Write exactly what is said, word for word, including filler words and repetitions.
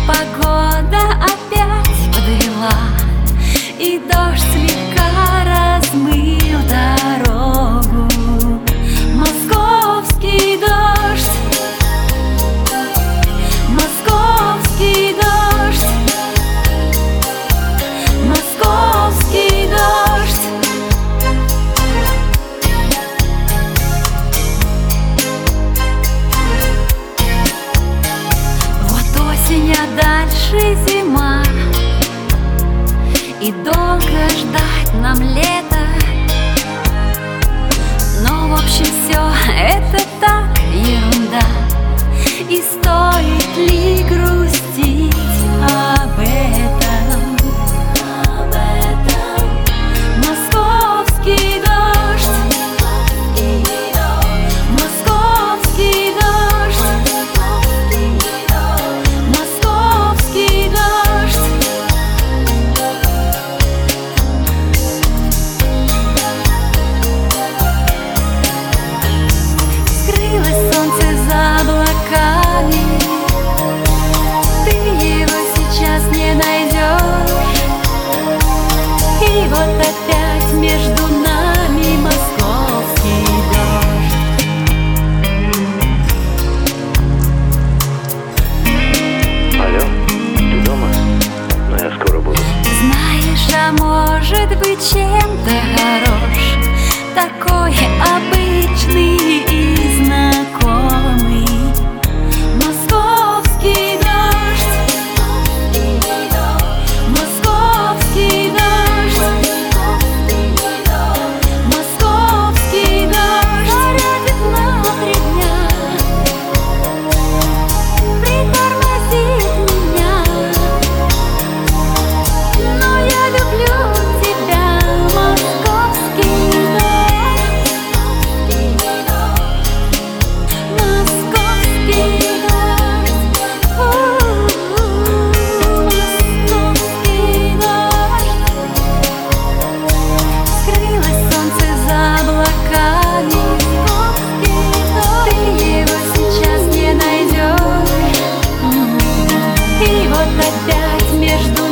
Погода опять подвела, и дождь слегка размыл дорогу. Московский дождь, московский дождь, московский дождь. Вот осень, а дальше зима, и долго ждать нам лето. Но в общем все это так ерунда, и стоит ли грустить об этом? Об этом. Московский дождь, московский дождь, московский дождь. Скрылось солнце за облаками, ты его сейчас не найдешь. И вот опять между нами московский дождь. Алло, ты дома? Ну я скоро буду. Знаешь, а может быть чем-то хорош, такой обычный и знакомый московский дождь, московский дождь, московский дождь. Зарядит на три дня, притормозит меня, но я люблю тебя, московский дождь, московский дождь, московский дождь. Скрылось солнце за облаками, ты его сейчас не найдешь. И вот опять между